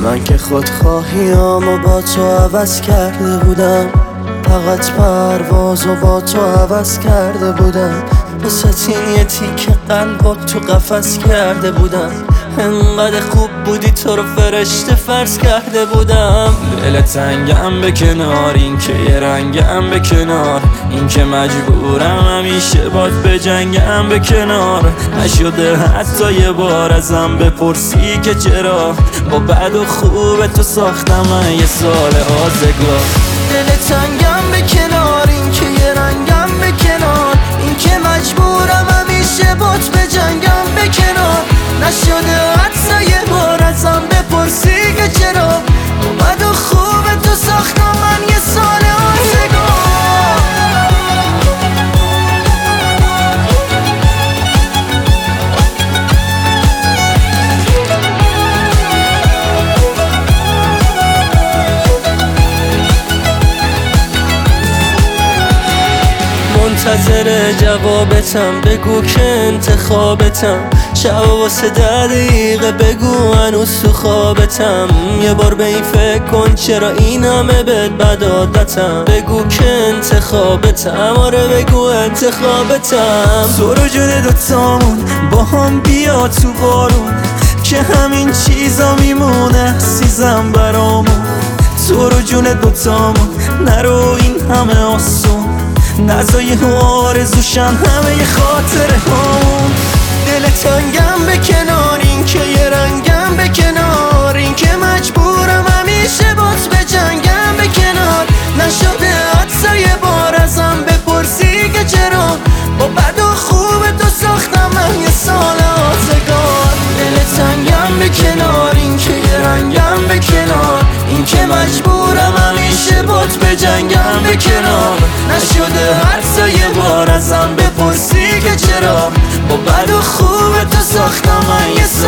من که خودخواهیامو با تو عوض کرده بودم، فقط پروازو با تو عوض کرده بودم، واسه این یه تیکه قلبا تو قفس کرده بودم، انقدر خوب بودی تو رو فرشته فرض کرده بودم. دل تنگم به کنار، این که یه رنگم به کنار، این که مجبورم همیشه باد به جنگم به کنار. نشده حتی یه بار ازم بپرسی که چرا، با بد و خوب تو ساختم من یه سال آزگار. دل تنگم به کنار، این که یه رنگم به کنار، این که مجبورم همیشه باد به جنگم به کنار. نشده حتی یه بار ازم بپرسی که چرا، با بد و خوب تو ساختم من یه سال آزگار. منتظر جوابتم، بگو که انتخابتم، شب واسه 10 دقیقه بگو هنوز تو خوابتم. یه بار به این فکر کن چرا این همه بد عادتم، بگو که انتخابتم، آره بگو انتخابتم. تو رو جون دوتامون با هم بیا تو بارون، که همین چیزا میمونه عزیزم برامون. تو رو جون دوتامون نرو این همه آسون، نزای آرزوشن همه ی خاطره هامون. دل تنگم به کنار، این که یه رنگم به کنار، این که مجبورم همیشه باز به جنگم به کنار. نشده حتی یه بار ازم بپرسی که چرا، با بد و خوب تو ساختم من یه سال آزگار. دل تنگم به کنار، این که یه رنگم به کنار، این که مجبورم همیشه باز به جنگم به کنار. نشده حتی یه بار ازم بپرسی که چرا، با بد و خوب تو ساختم من یه